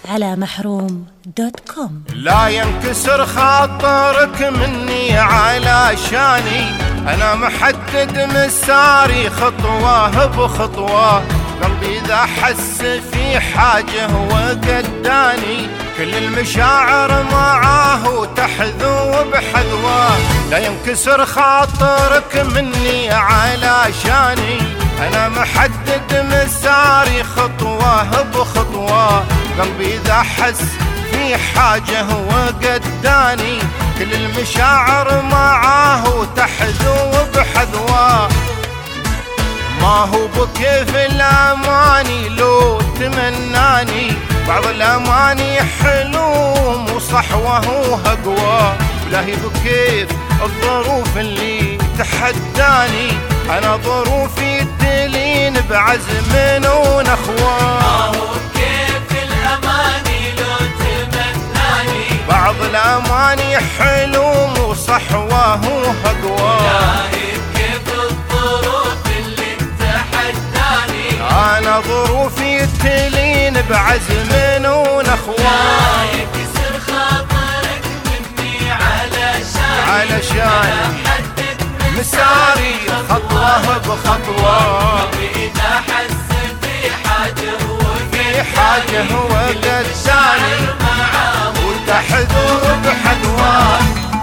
على محروم.com. لا ينكسر خاطرك مني علشاني، أنا محدد مساري خطوة بخطوة. قلبي إذا حس في حاجة وقداني، كل المشاعر معاه وتحذو بحذوه. لا ينكسر خاطرك مني علشاني، أنا محدد مساري خطوة بخطوة. قلبي إذا حس في حاجة وقداني، كل المشاعر معاه وتحذو بحذوه. ما هو بكيف الأماني لو تمناني، بعض الأماني حلوم وصحوة وهقوى. ولاهي بكيف الظروف اللي تحداني، أنا ظروفي تلين بعزم ونخوة. ما هو بكيف الأماني لو تمناني، بعض الأماني حلوم وصحوة وهقوى. أنا ظروفي تلين بعزم ونخوة. لا يكسر خاطرك مني علشان أحدد مساري خطوة بخطوة. قلبي إذا حس في حاجة وقداني معاه وتحذو بحذوه.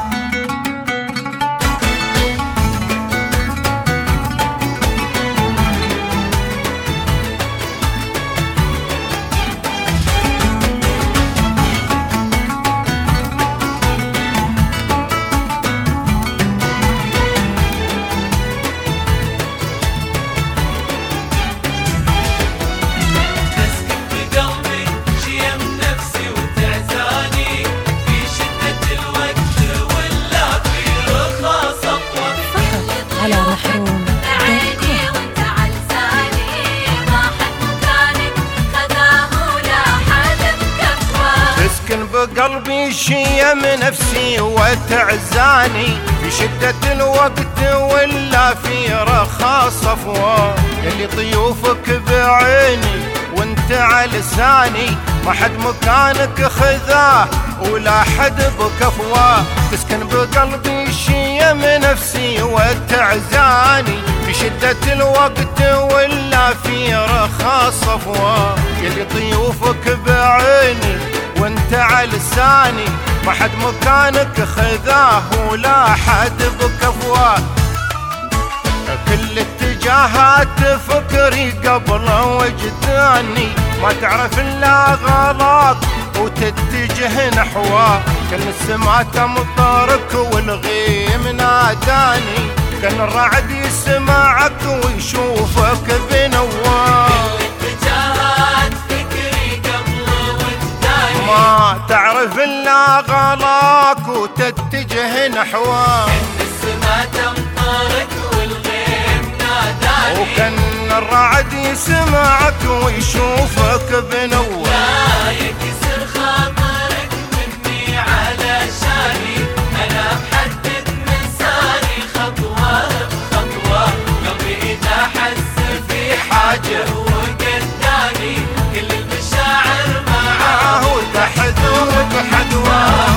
على محروم. عيني وانت علساني، ما حد مكانك خذاه ولا حد بكفوه. تسكن بقلبي شيم نفسي وتعزاني، في شدة الوقت ولا في رخاء صفوة. اللي طيوفك بعيني وانت علساني، ما حد مكانك خذاه ولا حد بكفوه. تسكن بقلبي شيم نفسي وتعزاني، في شدة الوقت ولا في رخاء صفوة. يلي طيوفك بعيني وانت علساني، ما حد مكانك خذاه ولا حد بكفوه. كل اتجاهات فكري قبل وجداني، ما تعرف الا غلط وتتجه نحوه. كان السما تمطرك والغيم ناداني، كان الرعد يسمعك ويشوفك بنواه. اتجاهات فكري قبل وجداني، ما تعرف الا غلاك وتتجه نحوه. السما تمطرك والغيم ناداني، وكان الرعد يسمعك ويشوفك بنواه. لا يكسر خاطرك مني علشاني، أنا محدد مساري خطوة بخطوة. قلبي إذا حس في حاجة وقداني، كل المشاعر معاه وتحذو بحذوه.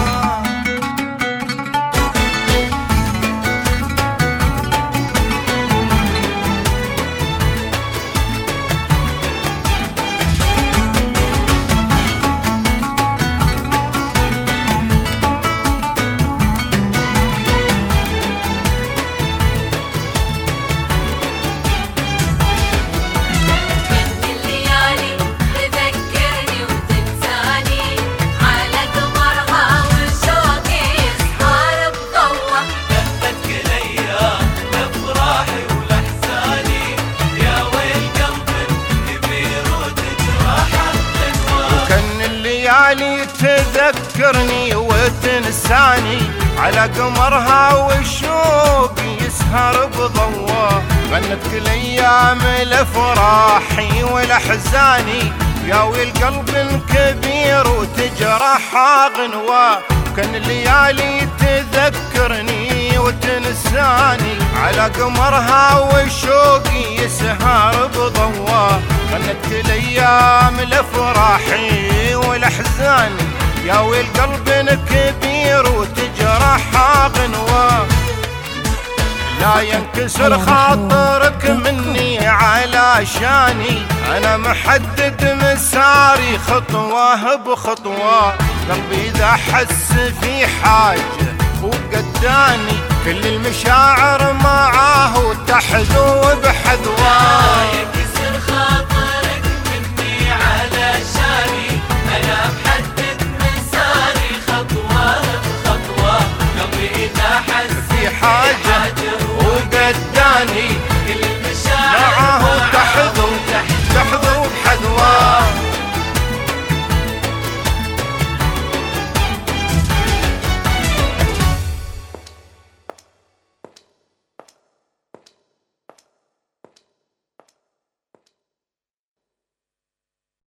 الليالي تذكرني وتنساني، على قمرها والشوق يسهر بضواه. غنت كل ايام الافراحي والاحزاني، يا ويل قلب كبير وتجرحها غنواه. كان الليالي تذكرني وتنساني، على قمرها والشوق يسهر بضواه. غنت كل ايام الافراحي والاحزاني، الثاني يا ويل قلب كبير وتجرحها غنوة. لا ينكسر خاطرك مني علشاني أنا محدد مساري خطوة بخطوة. قلبي إذا حس في حاجة وقداني كل المشاعر معاه وتحذو بحذوة.